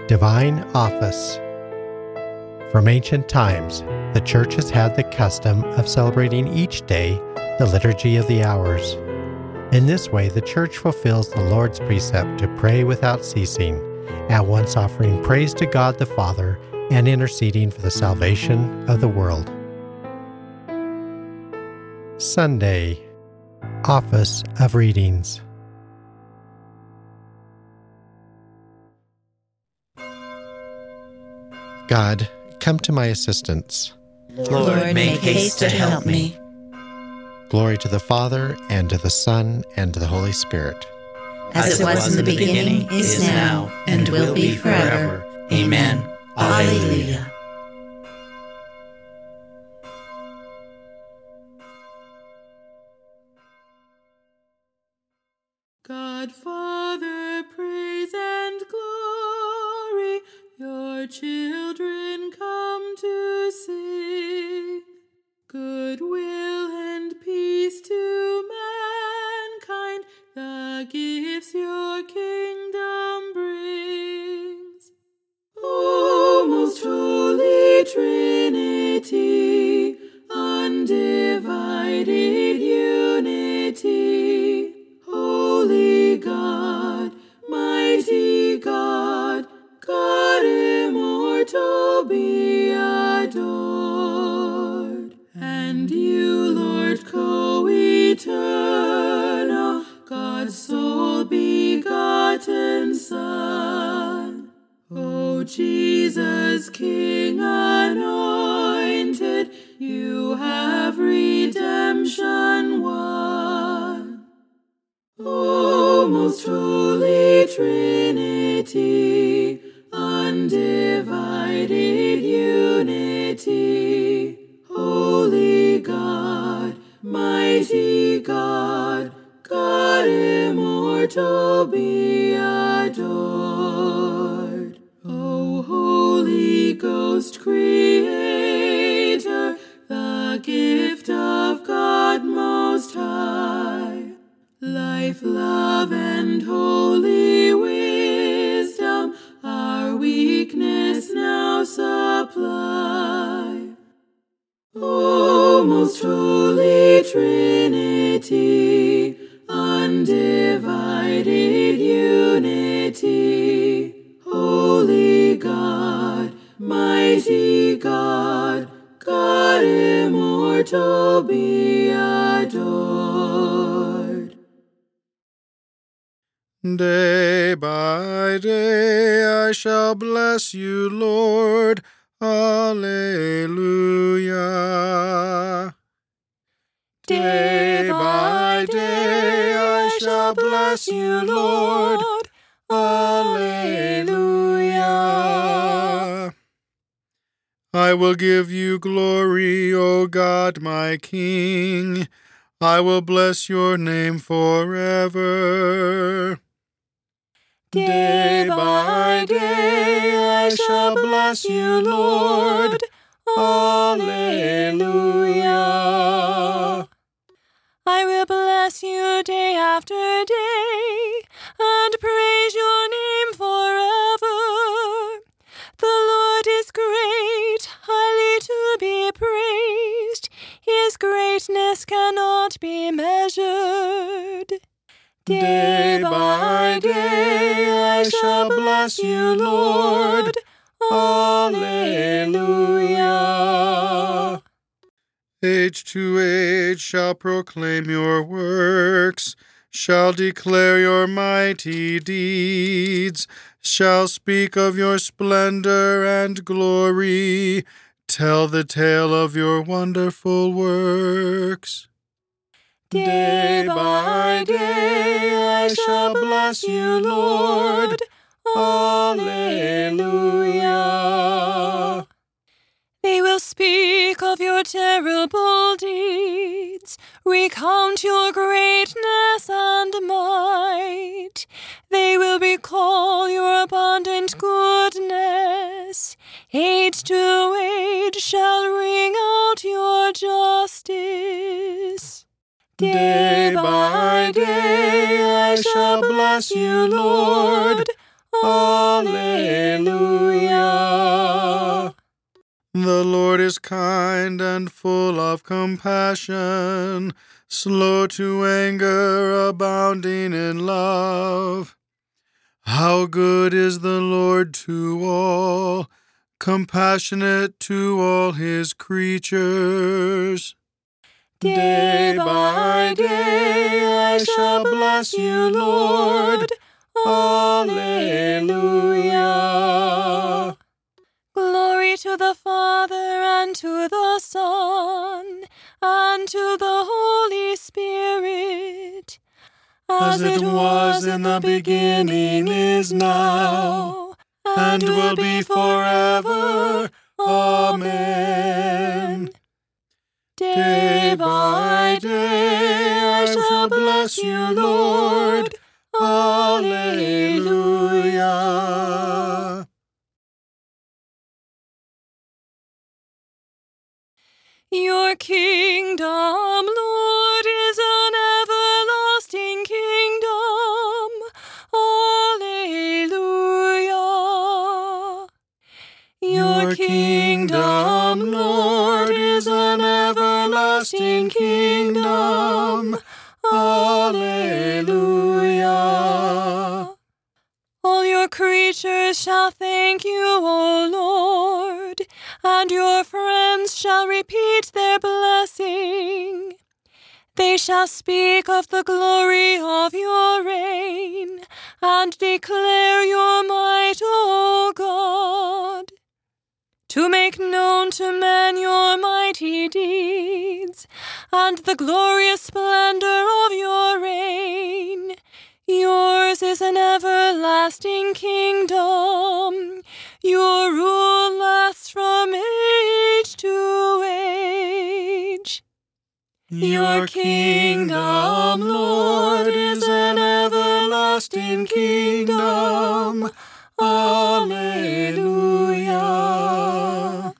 Divine Office. From ancient times, the Church has had the custom of celebrating each day the Liturgy of the Hours. In this way, the Church fulfills the Lord's precept to pray without ceasing, at once offering praise to God the Father and interceding for the salvation of the world. Sunday, Office of Readings. God, come to my assistance. Lord, make haste to help me. Glory to the Father, and to the Son, and to the Holy Spirit. As it was in the beginning, is now, and will be forever. Amen. Alleluia. God, Father, praise and glory, your children come to sing. Goodwill and peace to mankind, the gifts your kingdom brings. O most holy Trinity, undivided unity, Holy God, mighty God, God immortal, be adored. And you, Lord, co-eternal, God's sole begotten Son, O Jesus, King anointed, you have redemption won. O most holy Trinity, undivided unity, Holy God, mighty God, God immortal, be adored. O Holy Ghost, Creator, the gift of God Most High, life, love, and holy wisdom, our weakness now supply. O most holy Trinity, undivided unity, Holy God, mighty God, God immortal, be adored. Day by day I shall bless you, Lord. Alleluia. Day by day I shall bless you, Lord. Alleluia. I will give you glory, O God, my King. I will bless your name forever. Day by day I shall bless you, Lord. Alleluia. I will bless you day after day, and praise your name forever. The Lord is great, highly to be praised. His greatness cannot be measured. Day by day I shall bless you, Lord. Alleluia. Age to age shall proclaim your works, shall declare your mighty deeds, shall speak of your splendor and glory, tell the tale of your wonderful works. Day by day I shall bless you, Lord. Alleluia. They will speak of your terrible deeds, recount your greatness and might. They will recall your abundant goodness. Age to age shall ring out your justice. Day by day I shall bless you, Lord. Alleluia. kind and full of compassion, slow to anger, abounding in love. How good is the Lord to all, compassionate to all his creatures. Day by day I shall bless you, Lord. Alleluia. Glory to the Father, and to the Son, and to the Holy Spirit, as it was in the beginning, is now, and will be forever. Amen. Day by day I shall bless you, Lord. Alleluia. Your kingdom, Lord, is an everlasting kingdom. Alleluia. Your kingdom, Lord, is an everlasting kingdom. Alleluia. All your creatures shall thank you, O Lord, and your friends shall repeat their blessing. They shall speak of the glory of your reign, and declare your might, O God. To make known to men your mighty deeds, and the glorious splendor of your reign. Yours is an everlasting kingdom. Your rule lasts from age to age. Your kingdom, Lord, is an everlasting kingdom. Alleluia.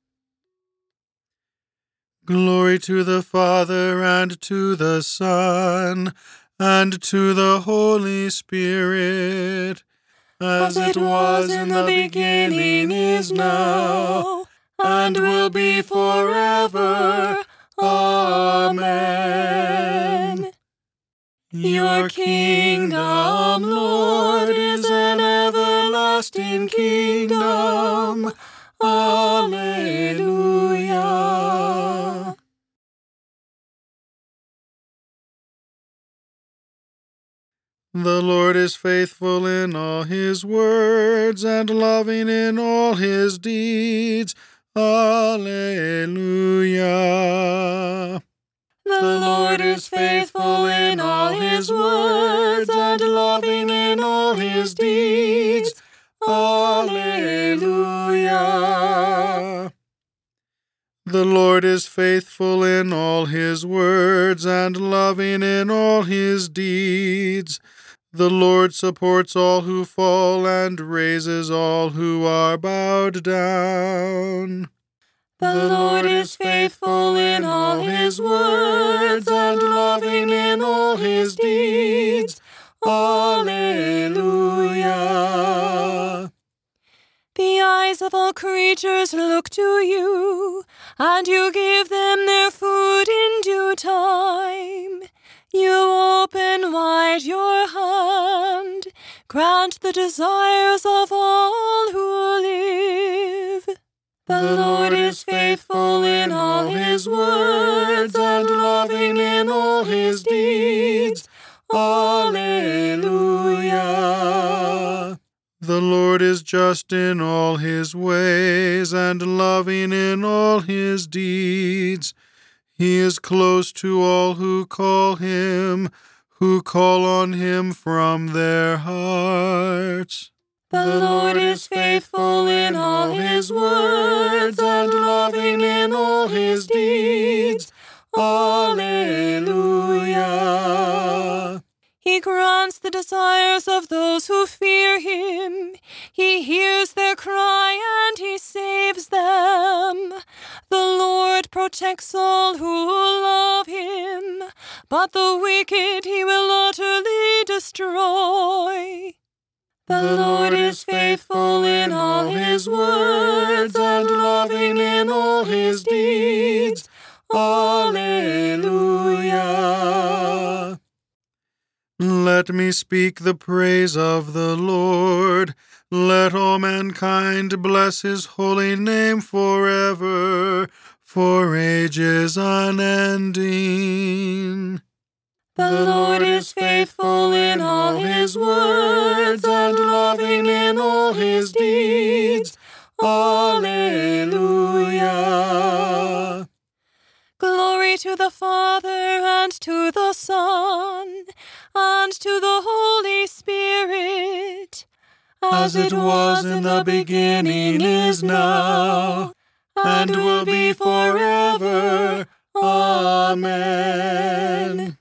Glory to the Father, and to the Son, and to the Holy Spirit, as it was in the beginning, is now, and will be forever. Amen. Your kingdom, Lord, is an everlasting kingdom. Alleluia. The Lord is faithful in all his words, and loving in all his deeds. Alleluia. The Lord is faithful in all his words, and loving in all his deeds. Alleluia. The Lord is faithful in all his words, and loving in all his deeds. The Lord supports all who fall, and raises all who are bowed down. The Lord is faithful in all his words, and loving in all his deeds. Alleluia. The eyes of all creatures look to you, and you give them their food in due time. You open wide your hand, grant the desires of all who live. The Lord is faithful in all his words, and loving in all his deeds. Alleluia. The Lord is just in all his ways, and loving in all his deeds. He is close to all who call on him from their hearts. The Lord is faithful in all his words, and loving in all his deeds. Alleluia. He grants the desires of those who fear him. He hears their cry and he saves them. The Lord protects all who love him, but the wicked he will utterly destroy. The Lord is faithful in all his words, and loving in all his deeds. Alleluia. Let me speak the praise of the Lord. Let all mankind bless his holy name forever, for ages unending. The Lord is faithful in all his words and loving in all his deeds. Alleluia. Glory to the Father, and to the Son, and to the Holy Spirit, as it was in the beginning, is now, and will be forever. Amen.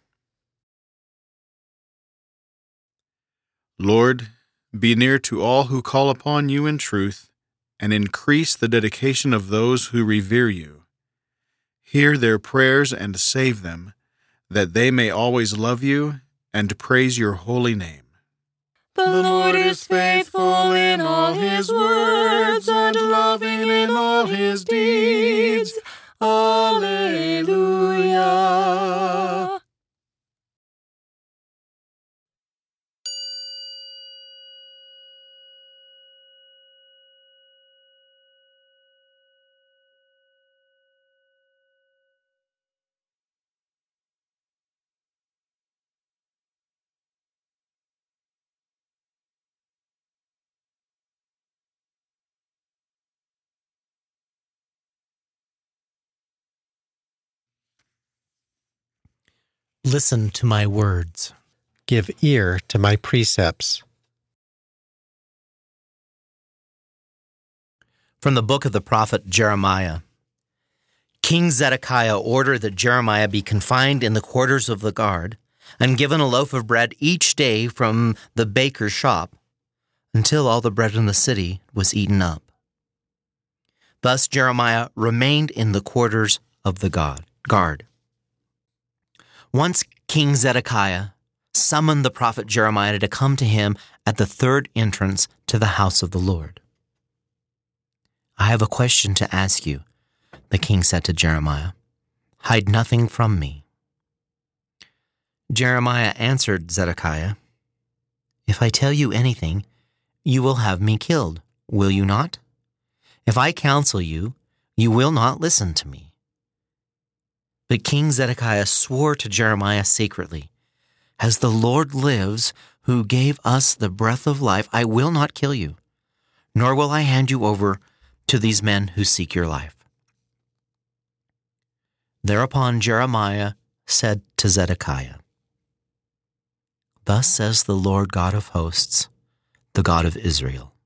Lord, be near to all who call upon you in truth, and increase the dedication of those who revere you. Hear their prayers and save them, that they may always love you and praise your holy name. The Lord is faithful in all his words and loving in all his deeds. Alleluia. Listen to my words. Give ear to my precepts. From the book of the prophet Jeremiah. King Zedekiah ordered that Jeremiah be confined in the quarters of the guard and given a loaf of bread each day from the baker's shop until all the bread in the city was eaten up. Thus Jeremiah remained in the quarters of the guard. Once King Zedekiah summoned the prophet Jeremiah to come to him at the third entrance to the house of the Lord. I have a question to ask you, the king said to Jeremiah. Hide nothing from me. Jeremiah answered Zedekiah, If I tell you anything, you will have me killed, will you not? If I counsel you, you will not listen to me. But King Zedekiah swore to Jeremiah secretly, As the Lord lives, who gave us the breath of life, I will not kill you, nor will I hand you over to these men who seek your life. Thereupon Jeremiah said to Zedekiah, Thus says the Lord God of hosts, the God of Israel.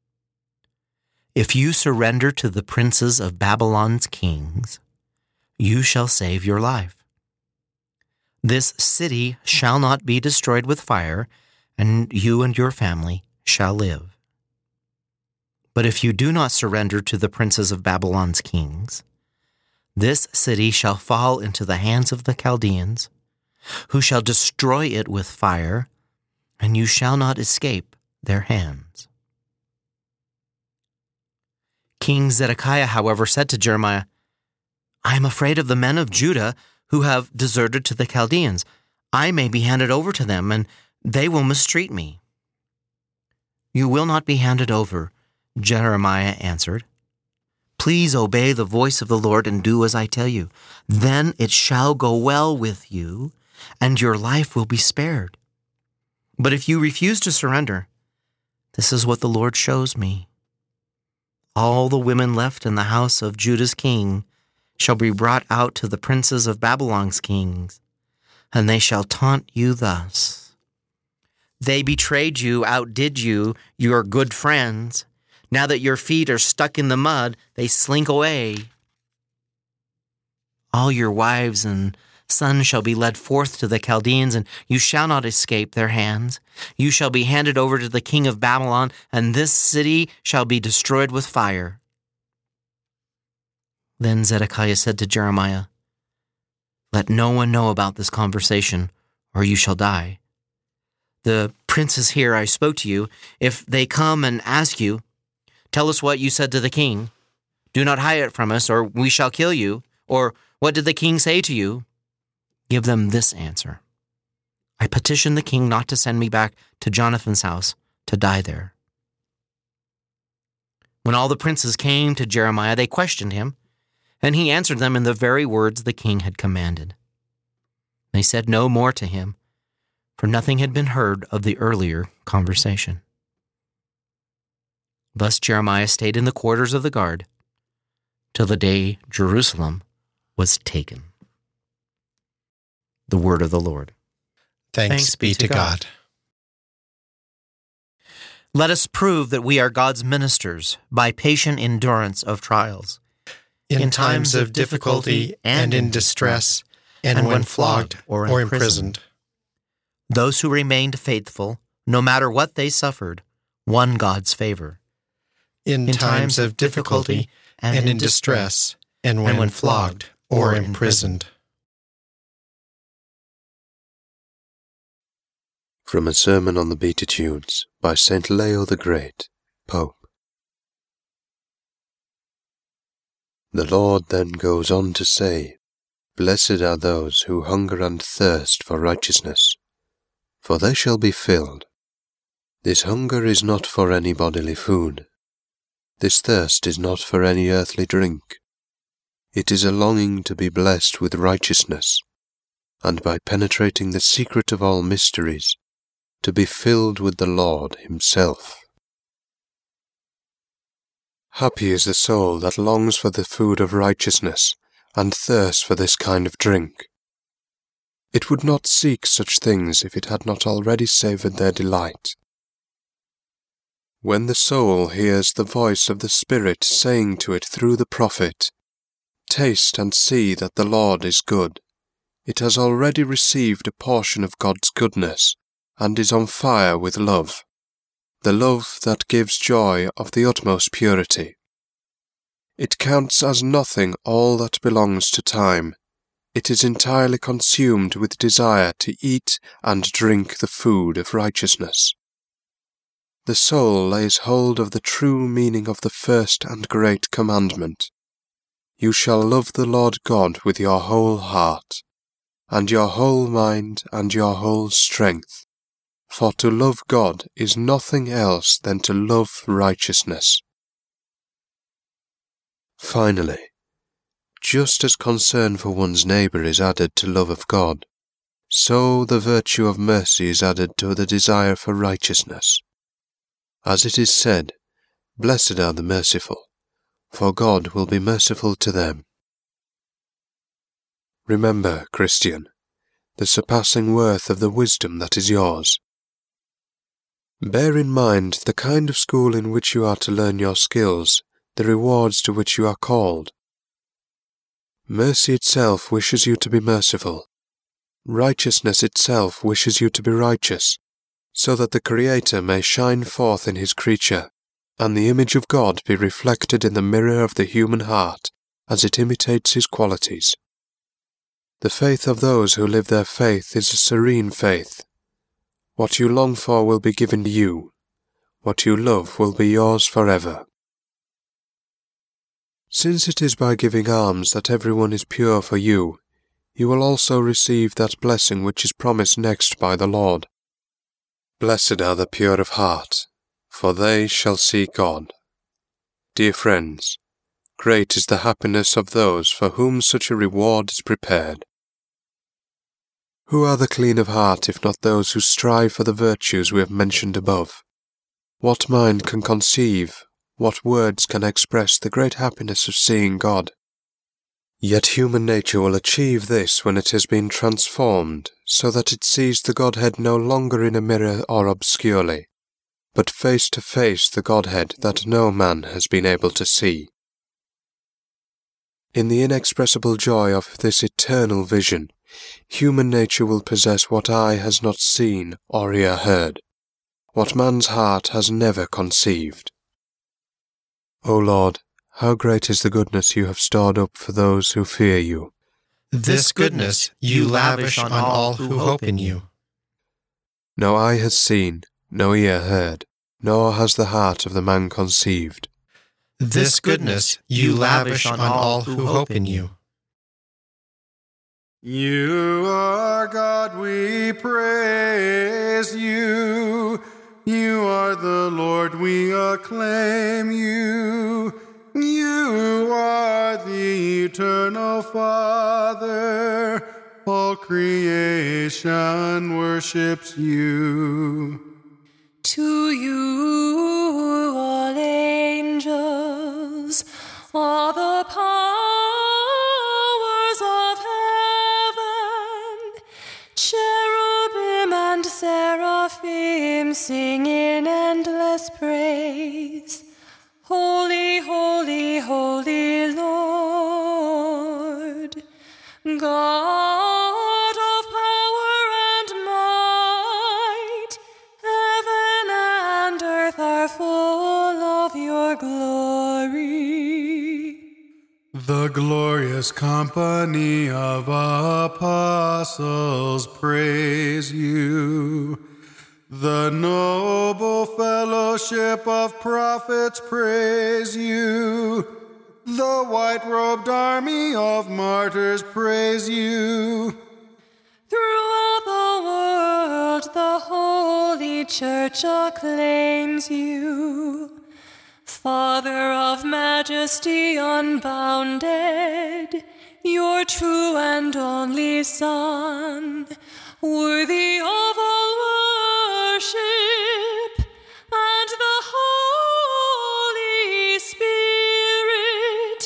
If you surrender to the princes of Babylon's kings, you shall save your life. This city shall not be destroyed with fire, and you and your family shall live. But if you do not surrender to the princes of Babylon's kings, this city shall fall into the hands of the Chaldeans, who shall destroy it with fire, and you shall not escape their hands. King Zedekiah, however, said to Jeremiah, I am afraid of the men of Judah who have deserted to the Chaldeans. I may be handed over to them, and they will mistreat me. You will not be handed over, Jeremiah answered. Please obey the voice of the Lord and do as I tell you. Then it shall go well with you, and your life will be spared. But if you refuse to surrender, this is what the Lord shows me. All the women left in the house of Judah's king shall be brought out to the princes of Babylon's kings, and they shall taunt you thus. They betrayed you, outdid you, your good friends. Now that your feet are stuck in the mud, they slink away. All your wives and sons shall be led forth to the Chaldeans, and you shall not escape their hands. You shall be handed over to the king of Babylon, and this city shall be destroyed with fire. Then Zedekiah said to Jeremiah, Let no one know about this conversation, or you shall die. The princes here I spoke to you, if they come and ask you, Tell us what you said to the king. Do not hide it from us, or we shall kill you. Or what did the king say to you? Give them this answer. I petitioned the king not to send me back to Jonathan's house to die there. When all the princes came to Jeremiah, they questioned him, and he answered them in the very words the king had commanded. They said no more to him, for nothing had been heard of the earlier conversation. Thus Jeremiah stayed in the quarters of the guard till the day Jerusalem was taken. The word of the Lord. Thanks be to God. Let us prove that we are God's ministers by patient endurance of trials. In times of difficulty and in distress, and when flogged or imprisoned. Those who remained faithful, no matter what they suffered, won God's favor. In times of difficulty and in distress, and when flogged or imprisoned. From a Sermon on the Beatitudes by St. Leo the Great, Pope. The Lord then goes on to say, Blessed are those who hunger and thirst for righteousness, for they shall be filled. This hunger is not for any bodily food. This thirst is not for any earthly drink. It is a longing to be blessed with righteousness, and by penetrating the secret of all mysteries, to be filled with the Lord Himself. Happy is the soul that longs for the food of righteousness, and thirsts for this kind of drink. It would not seek such things if it had not already savoured their delight. When the soul hears the voice of the Spirit saying to it through the prophet, Taste and see that the Lord is good, it has already received a portion of God's goodness, and is on fire with love, the love that gives joy of the utmost purity. It counts as nothing all that belongs to time. It is entirely consumed with desire to eat and drink the food of righteousness. The soul lays hold of the true meaning of the first and great commandment. You shall love the Lord God with your whole heart, and your whole mind and your whole strength. For to love God is nothing else than to love righteousness. Finally, just as concern for one's neighbour is added to love of God, so the virtue of mercy is added to the desire for righteousness. As it is said, Blessed are the merciful, for God will be merciful to them. Remember, Christian, the surpassing worth of the wisdom that is yours. Bear in mind the kind of school in which you are to learn your skills, the rewards to which you are called. Mercy itself wishes you to be merciful. Righteousness itself wishes you to be righteous, so that the Creator may shine forth in His creature, and the image of God be reflected in the mirror of the human heart as it imitates His qualities. The faith of those who live their faith is a serene faith. What you long for will be given to you. What you love will be yours forever. Since it is by giving alms that everyone is pure for you, you will also receive that blessing which is promised next by the Lord. Blessed are the pure of heart, for they shall see God. Dear friends, great is the happiness of those for whom such a reward is prepared. Who are the clean of heart if not those who strive for the virtues we have mentioned above? What mind can conceive, what words can express the great happiness of seeing God? Yet human nature will achieve this when it has been transformed, so that it sees the Godhead no longer in a mirror or obscurely, but face to face the Godhead that no man has been able to see. In the inexpressible joy of this eternal vision, human nature will possess what eye has not seen or ear heard, what man's heart has never conceived. O Lord, how great is the goodness you have stored up for those who fear you. This goodness you lavish on all who hope in you. No eye has seen, no ear heard, nor has the heart of the man conceived. This goodness you lavish on all who hope in you. You are God, we praise you. You are the Lord, we acclaim you. You are the eternal Father. All creation worships you. To you, all angels, all the powers of heaven, cherubim and seraphim sing in endless praise. Holy, holy, holy Lord, God of power and might, heaven and earth are full of your glory. The glorious company of apostles praise you. The noble fellowship of prophets praise you. The white-robed army of martyrs praise you. Throughout the world, the Holy Church acclaims you. Father of majesty unbounded, your true and only Son, worthy of all worship, and the Holy Spirit,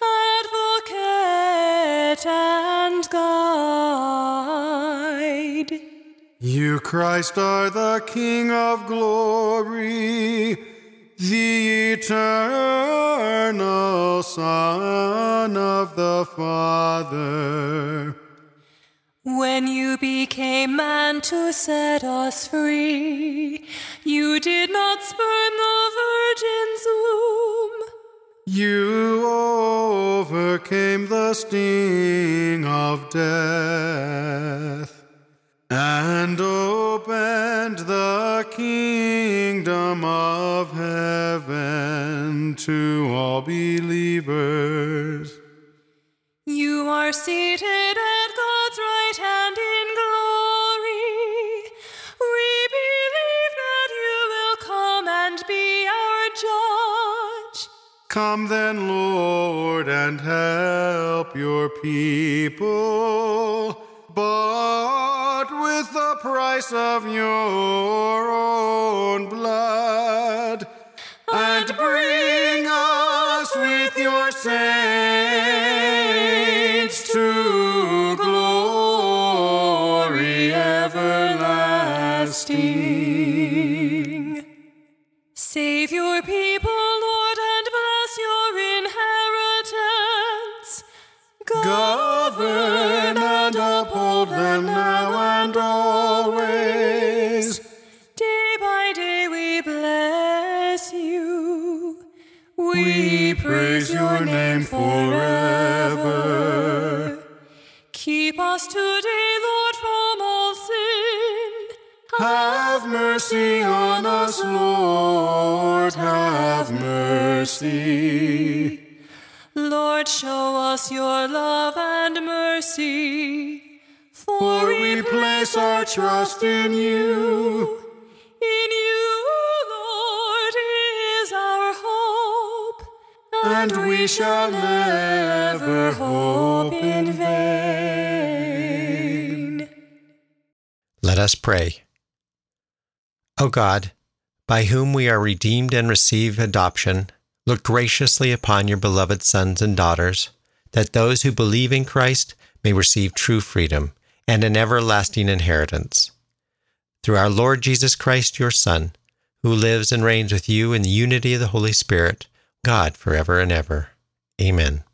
advocate and guide. You, Christ, are the King of glory, the eternal Son of the Father. When you became man to set us free, you did not spurn the virgin's womb. You overcame the sting of death and opened the kingdom of heaven to all believers. You are seated at God's right hand in glory. We believe that you will come and be our judge. Come then, Lord, and help your people, bought with the price of your own blood, and bring us with your saints to glory everlasting. Save your people, Lord, and bless your inheritance. Govern and uphold them now and always. Day by day we bless you. We praise your name forever. Keep us today, Lord, from all sin. Have mercy on us, Lord, have mercy. Lord, show us your love and mercy, for we place our trust in you. In you, Lord, is our hope, and we shall never hope in vain. Let us pray. O God, by whom we are redeemed and receive adoption, look graciously upon your beloved sons and daughters, that those who believe in Christ may receive true freedom and an everlasting inheritance. Through our Lord Jesus Christ, your Son, who lives and reigns with you in the unity of the Holy Spirit, God, forever and ever. Amen.